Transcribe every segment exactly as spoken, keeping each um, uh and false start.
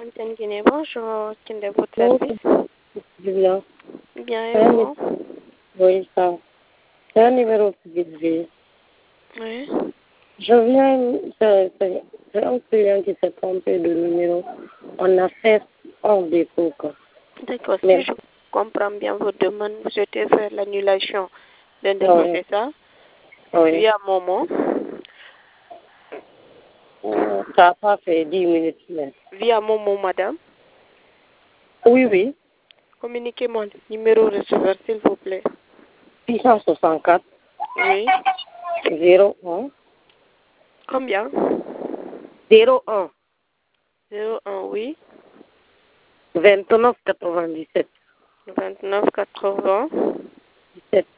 Antenne Guinée, bonjour. Quel est votre Bonjour. service? Bien. Bien, C'est et un vous? nu- Oui, ça. C'est un numéro privé. Oui. Je viens, c'est c'est- c'est un client qui s'est trompé de numéro. On a fait un dépôt, quoi. D'accord. Si Mais, je comprends bien votre demande, vous souhaitez faire l'annulation d'un dépôt, oui, c'est ça? oui. Via Momo. Euh, Ça n'a pas fait dix minutes, mais. Via Momo, madame. Oui, oui. Communiquez-moi le numéro receveur, s'il vous plaît. six cent soixante-quatre, Oui. zéro un, Combien? zéro un, zéro un, oui. vingt-neuf quatre-vingt-dix-sept, vingt-neuf quatre-vingts. dix-sept,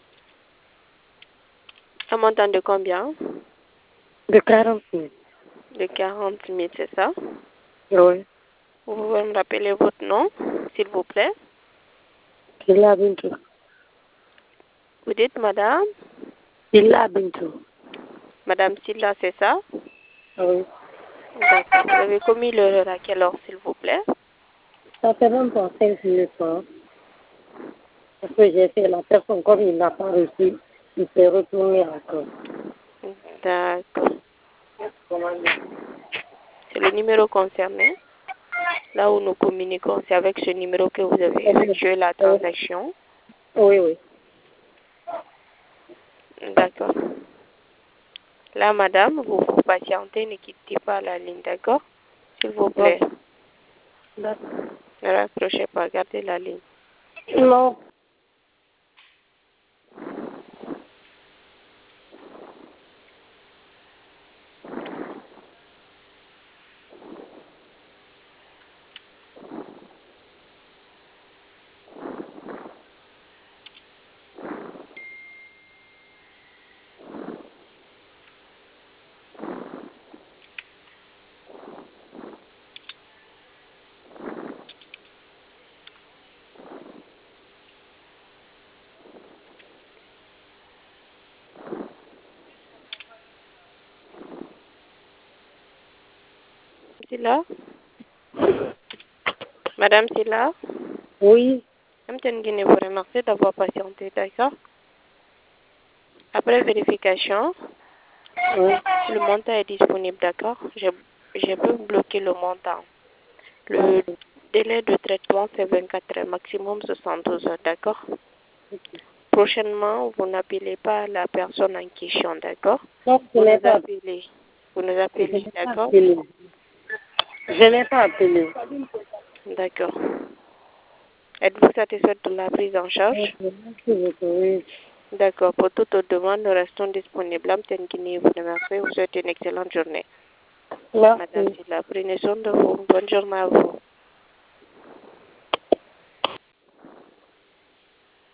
Un montant de combien? de quarante mille. De quarante mille, c'est ça? Oui. Vous pouvez me rappeler votre nom, s'il vous plaît? Silla Bintou. Vous dites madame? Silla Bintou. Madame Silla, c'est ça? Oui. D'accord. Vous avez commis l'erreur à quelle heure, s'il vous plaît? Ça fait même pas cinq minutes, hein. Parce que j'ai fait la personne, comme il n'a pas reçu, il s'est retourné encore. D'accord. C'est le numéro concerné. Là où nous communiquons, c'est avec ce numéro que vous avez effectué la transaction. Oui, oui. D'accord. Là, madame, vous vous patientez, ne quittez pas la ligne, d'accord? S'il vous plaît. D'accord. Ne raccrochez pas, gardez la ligne. Non. Silla? Madame Silla? Oui. Madame Guinée vous remercie d'avoir patienté, d'accord? Après vérification, Oui. le montant est disponible, d'accord? Je, je peux bloquer le montant. Le délai de traitement, c'est vingt-quatre heures, maximum soixante-douze heures, d'accord? Prochainement, vous n'appelez pas la personne en question, d'accord? Non, je Vous n'ai nous pas, appelez. Vous nous je appelez, n'ai pas d'accord? appelé. Je n'ai pas appelé. D'accord. Êtes-vous satisfaite de la prise en charge? Merci beaucoup, oui. D'accord. Pour toute autre demande, nous restons disponibles. Madame Guinée vous remercie. Vous souhaite une excellente journée. Merci. Madame Silla, prenez soin de vous. Bonne journée à vous.